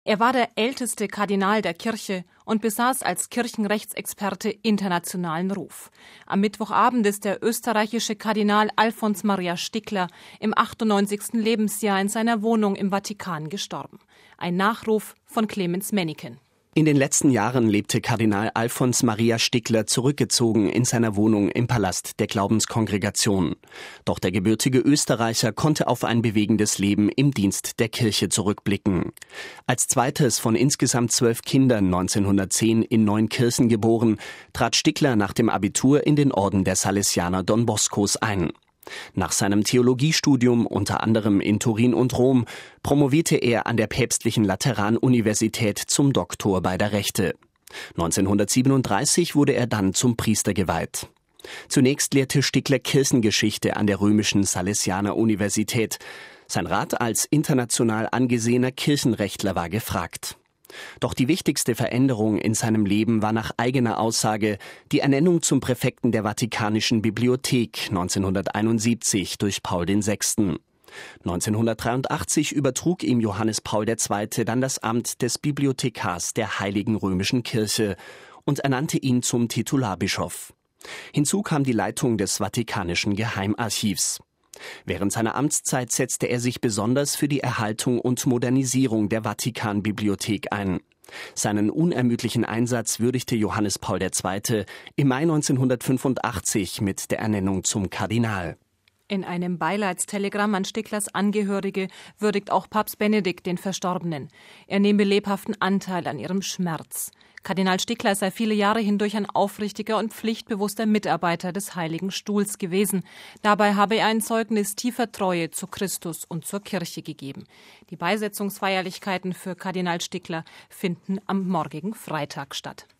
Er war der älteste Kardinal der Kirche und besaß als Kirchenrechtsexperte internationalen Ruf. Am Mittwochabend ist der österreichische Kardinal Alfons Maria Stickler im 98. Lebensjahr in seiner Wohnung im Vatikan gestorben. Ein Nachruf von Clemens Menniken. In den letzten Jahren lebte Kardinal Alfons Maria Stickler zurückgezogen in seiner Wohnung im Palast der Glaubenskongregation. Doch der gebürtige Österreicher konnte auf ein bewegendes Leben im Dienst der Kirche zurückblicken. Als zweites von insgesamt 12 Kindern 1910 in Neunkirchen geboren, trat Stickler nach dem Abitur in den Orden der Salesianer Don Boscos ein. Nach seinem Theologiestudium, unter anderem in Turin und Rom, promovierte er an der Päpstlichen Lateranuniversität zum Doktor beider Rechte. 1937 wurde er dann zum Priester geweiht. Zunächst lehrte Stickler Kirchengeschichte an der römischen Salesianer-Universität. Sein Rat als international angesehener Kirchenrechtler war gefragt. Doch die wichtigste Veränderung in seinem Leben war nach eigener Aussage die Ernennung zum Präfekten der Vatikanischen Bibliothek 1971 durch Paul VI. 1983 übertrug ihm Johannes Paul II. Dann das Amt des Bibliothekars der Heiligen Römischen Kirche und ernannte ihn zum Titularbischof. Hinzu kam die Leitung des Vatikanischen Geheimarchivs. Während seiner Amtszeit setzte er sich besonders für die Erhaltung und Modernisierung der Vatikanbibliothek ein. Seinen unermüdlichen Einsatz würdigte Johannes Paul II. Im Mai 1985 mit der Ernennung zum Kardinal. In einem Beileidstelegramm an Sticklers Angehörige würdigt auch Papst Benedikt den Verstorbenen. Er nehme lebhaften Anteil an ihrem Schmerz. Kardinal Stickler sei viele Jahre hindurch ein aufrichtiger und pflichtbewusster Mitarbeiter des Heiligen Stuhls gewesen. Dabei habe er ein Zeugnis tiefer Treue zu Christus und zur Kirche gegeben. Die Beisetzungsfeierlichkeiten für Kardinal Stickler finden am morgigen Freitag statt.